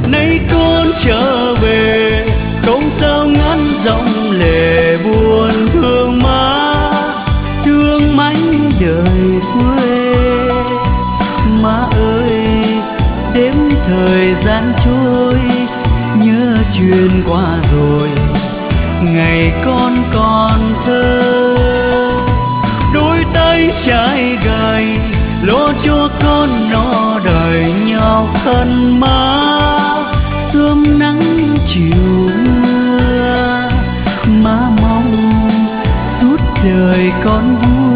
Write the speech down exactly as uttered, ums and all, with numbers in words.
nay con trở về không sao ngăn dòng lệ buồn thương má, thương mãi đời quê. Má ơi đếm thời gian trôi, nhớ chuyện qua rồi ngày con còn thơ. Đôi tay trái gầy lo cho con no đời nhau khăn má, sớm nắng chiều mưa. Má mong suốt đời con vui